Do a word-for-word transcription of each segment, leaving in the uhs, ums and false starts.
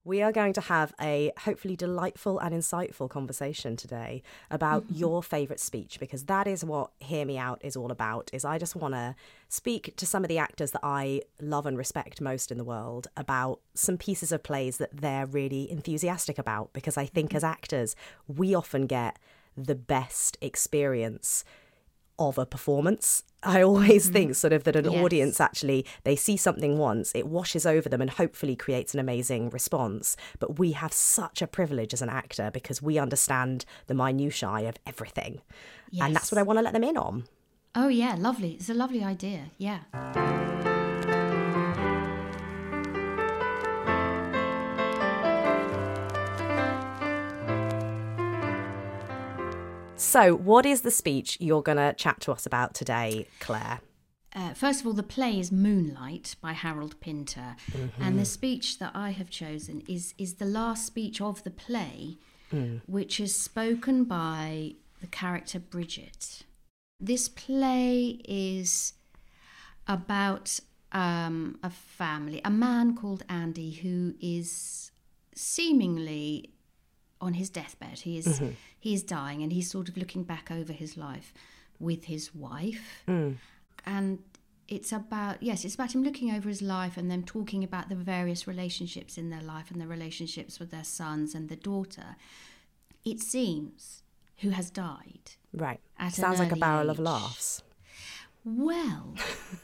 We are going to have a hopefully delightful and insightful conversation today about mm-hmm. your favourite speech, because that is what Hear Me Out is all about. Is I just want to speak to some of the actors that I love and respect most in the world about some pieces of plays that they're really enthusiastic about, because I think mm-hmm. as actors, we often get the best experience of a performance. I always mm-hmm. think sort of that an yes. audience actually, they see something once, it washes over them and hopefully creates an amazing response. But we have such a privilege as an actor because we understand the minutiae of everything. Yes. And that's what I want to let them in on. Oh yeah, lovely. It's a lovely idea. Yeah. So what is the speech you're going to chat to us about today, Claire? Uh, first of all, the play is Moonlight by Harold Pinter. Mm-hmm. And the speech that I have chosen is, is the last speech of the play, mm. which is spoken by the character Bridget. This play is about um, a family, a man called Andy who is seemingly on his deathbed. He is mm-hmm. he is dying, and he's sort of looking back over his life with his wife. Mm. And it's about, yes, it's about him looking over his life and them talking about the various relationships in their life and the relationships with their sons and the daughter. It seems, who has died. Right. Sounds like a barrel age. of laughs. Well.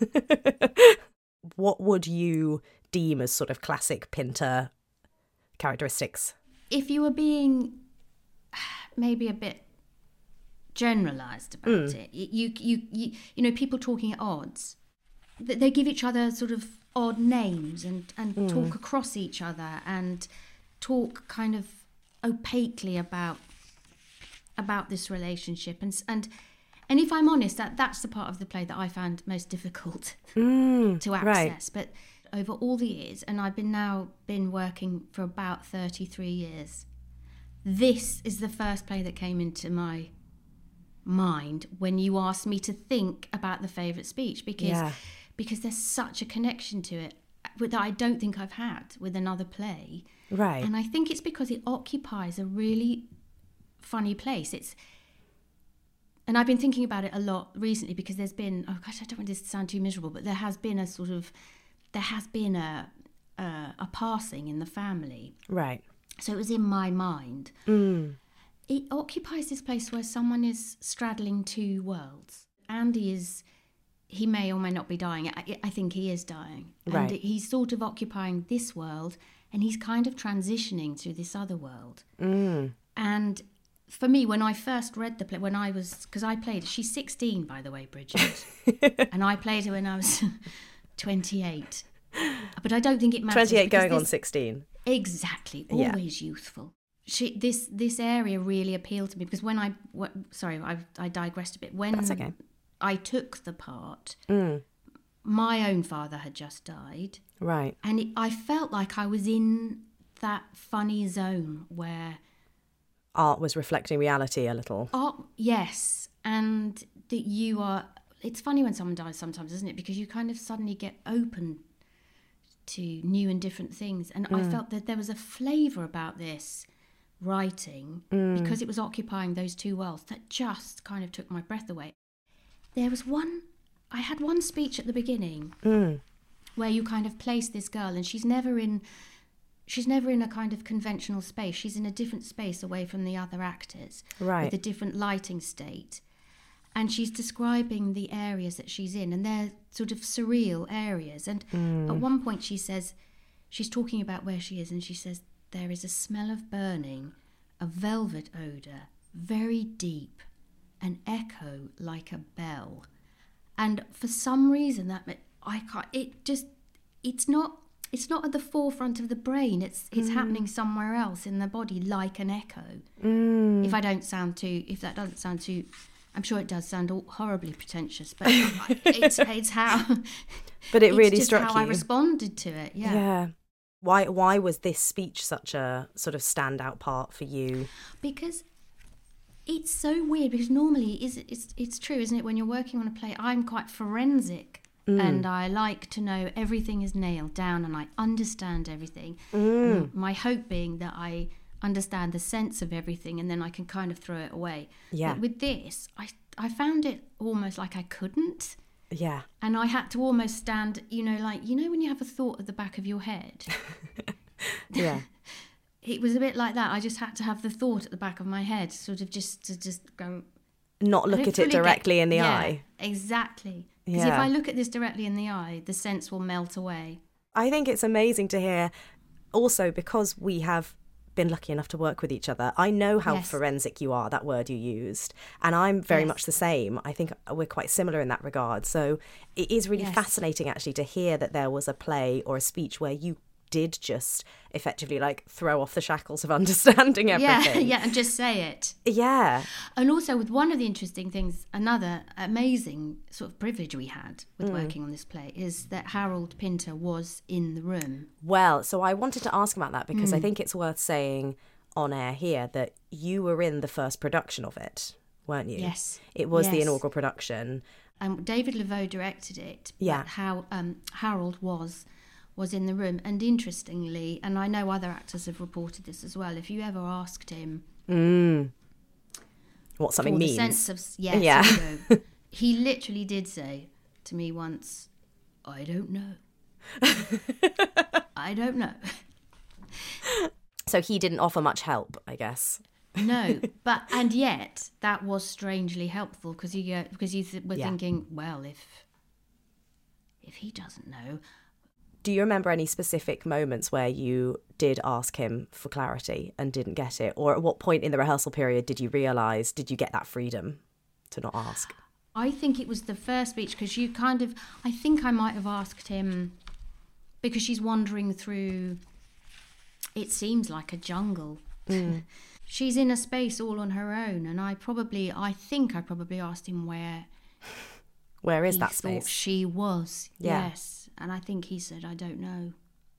What would you deem as sort of classic Pinter characteristics? If you were being maybe a bit generalised about mm. it, you, you you you know, people talking at odds, they give each other sort of odd names and, and mm. talk across each other and talk kind of opaquely about about this relationship. And and and if I'm honest, that that's the part of the play that I found most difficult mm, to access. Right. But over all the years, and I've been now been working for about thirty-three years, this is the first play that came into my mind when you asked me to think about the favourite speech, because yeah. because there's such a connection to it that I don't think I've had with another play. Right. And I think it's because it occupies a really funny place. It's And I've been thinking about it a lot recently, because there's been, oh gosh, I don't want this to sound too miserable, but there has been a sort of there has been a, a a passing in the family. Right. So it was in my mind. Mm. It occupies this place where someone is straddling two worlds. Andy is, he may or may not be dying. I, I think he is dying. Right. And he's sort of occupying this world, and he's kind of transitioning to this other world. Mm. And for me, when I first read the play, when I was, because I played, she's sixteen, by the way, Bridget. And I played her when I was twenty-eight. But I don't think it matters. twenty-eight going on sixteen. Exactly. Always yeah. youthful. She, this this area really appealed to me, because when I, what, sorry, I, I digressed a bit. When That's okay. I took the part, mm. my own father had just died. Right. And it, I felt like I was in that funny zone where art was reflecting reality a little. Art, yes. And that you are, it's funny when someone dies sometimes, isn't it? Because you kind of suddenly get open to new and different things. And mm. I felt that there was a flavour about this writing, mm. because it was occupying those two worlds, that just kind of took my breath away. There was one, I had one speech at the beginning mm. where you kind of place this girl, and she's never in... She's never in a kind of conventional space. She's in a different space away from the other actors, right, with a different lighting state. And she's describing the areas that she's in, and they're sort of surreal areas. And mm. at one point she says, she's talking about where she is, and she says, there is a smell of burning, a velvet odour, very deep, an echo like a bell. And for some reason, that I can't, it just, it's not, It's not at the forefront of the brain. It's it's mm. happening somewhere else in the body, like an echo. Mm. If I don't sound too, if that doesn't sound too, I'm sure it does sound all horribly pretentious, but it's it's how. But it it's really just struck how you. I responded to it. Yeah. Yeah. Why why was this speech such a sort of standout part for you? Because it's so weird. Because normally, is it's it's true, isn't it? When you're working on a play, I'm quite forensic Mm. And I like to know everything is nailed down and I understand everything. Mm. My hope being that I understand the sense of everything and then I can kind of throw it away. Yeah. But with this, I, I found it almost like I couldn't. Yeah. And I had to almost stand, you know, like, you know, when you have a thought at the back of your head? Yeah. It was a bit like that. I just had to have the thought at the back of my head, sort of just to just go... Not look at it directly get, in the yeah, eye. Exactly. Because Yeah. if I look at this directly in the eye, the sense will melt away. I think it's amazing to hear also because we have been lucky enough to work with each other. I know how Yes. forensic you are, that word you used, and I'm very Yes. much the same. I think we're quite similar in that regard. So it is really Yes. fascinating actually to hear that there was a play or a speech where you did just effectively like throw off the shackles of understanding everything. Yeah, yeah, and just say it. Yeah. And also with one of the interesting things, another amazing sort of privilege we had with Mm. working on this play is that Harold Pinter was in the room. Well, so I wanted to ask about that because Mm. I think it's worth saying on air here that you were in the first production of it, weren't you? Yes. It was the Yes. inaugural production. And David Laveau directed it. Yeah. But how um, Harold was was in the room. And interestingly, and I know other actors have reported this as well, if you ever asked him Mm. What something for means. the sense of yes, Yeah. you go, he literally did say to me once, I don't know. I don't know. So he didn't offer much help, I guess. No, but and yet that was strangely helpful because you go, because you th- were Yeah. thinking, well, if if he doesn't know. Do you remember any specific moments where you did ask him for clarity and didn't get it? Or at what point in the rehearsal period did you realise, did you get that freedom to not ask? I think it was the first speech because you kind of, I think I might have asked him because she's wandering through, it seems like a jungle. Mm. She's in a space all on her own, and I probably, I think I probably asked him where Where is he that thought space? she was. Yeah. Yes. And I think he said, I don't know.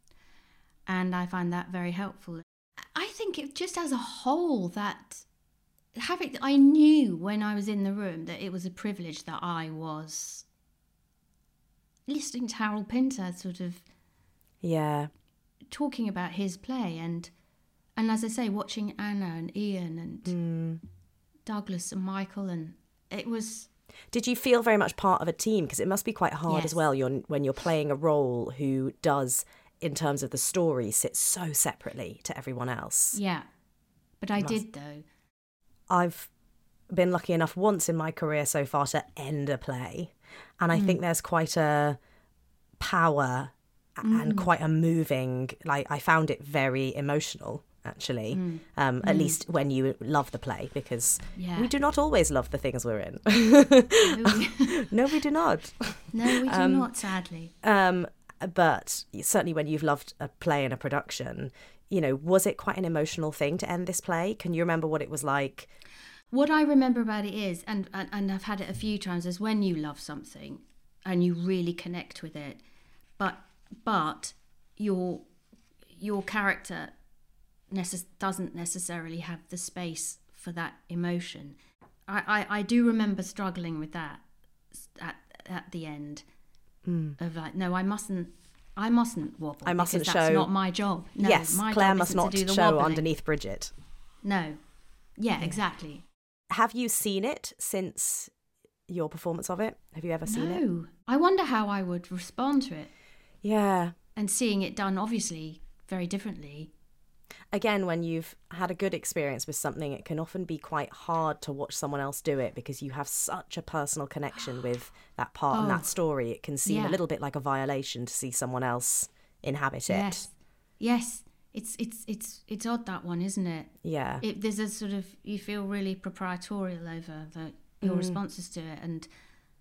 And I find that very helpful. I think it just as a whole that having, I knew when I was in the room that it was a privilege that I was listening to Harold Pinter sort of Yeah. talking about his play and and as I say, watching Anna and Ian and Mm. Douglas and Michael, and it was... Did you feel very much part of a team? Because it must be quite hard Yes. as well you're, when you're playing a role who does, in terms of the story, sit so separately to everyone else. Yeah. But I Must- did, though. I've been lucky enough once in my career so far to end a play. And I Mm. think there's quite a power and Mm. quite a moving, like I found it very emotional, actually, Mm. um, at Mm. least when you love the play, because Yeah. we do not always love the things we're in. No, we- No, we do not. no, we do Um, not, sadly. Um, but certainly when you've loved a play and a production, you know, was it quite an emotional thing to end this play? Can you remember what it was like? What I remember about it is, and, and, and I've had it a few times, is when you love something and you really connect with it, but but your your character necess- doesn't necessarily have the space for that emotion. I, I, I do remember struggling with that at at the end Mm. of like, no, I mustn't. I mustn't wobble. I mustn't because that's show- not my job. No, yes, my Claire job must isn't not to do the show wobbling. underneath Bridget. No. Yeah, exactly. Have you seen it since your performance of it? Have you ever seen it? No. I wonder how I would respond to it. Yeah. And seeing it done, obviously, very differently. Again, when you've had a good experience with something, it can often be quite hard to watch someone else do it because you have such a personal connection with that part and Oh. that story. It can seem Yeah. a little bit like a violation to see someone else inhabit it. Yes. Yes. It's it's it's it's odd, that one, isn't it? Yeah. It there's a sort of, you feel really proprietorial over the, your Mm. responses to it, and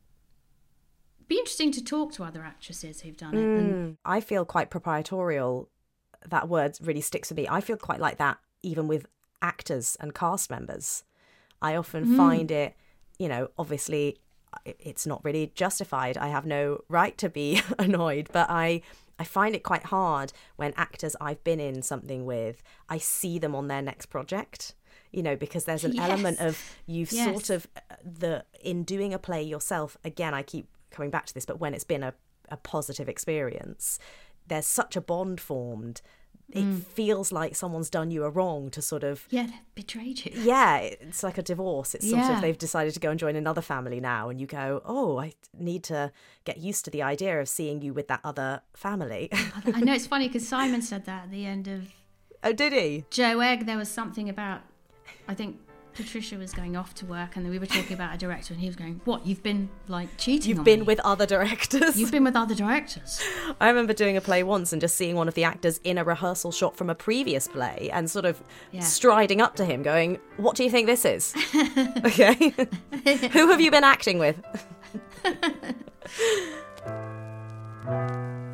it'd be interesting to talk to other actresses who've done it. And Mm. I feel quite proprietorial. That word really sticks with me. I feel quite like that even with actors and cast members. I often Mm. find it, you know, obviously it- it's not really justified. I have no right to be annoyed, but I I find it quite hard when actors I've been in something with, I see them on their next project, you know, because there's an Yes. element of you've Yes. sort of uh, the in doing a play yourself. Again, I keep coming back to this, but when it's been a, a positive experience, there's such a bond formed. It mm. feels like someone's done you a wrong to sort of... Yeah, betrayed you. Yeah, it's like a divorce. It's sort yeah. of, they've decided to go and join another family now, and you go, oh, I need to get used to the idea of seeing you with that other family. I know, it's funny because Simon said that at the end of... Oh, did he? Joe Egg, there was something about, I think Patricia was going off to work and then we were talking about a director and he was going, what, you've been like cheating You've on been me? with other directors? You've been with other directors. I remember doing a play once and just seeing one of the actors in a rehearsal shot from a previous play and sort of yeah. striding up to him going, what do you think this is? Okay. Who have you been acting with?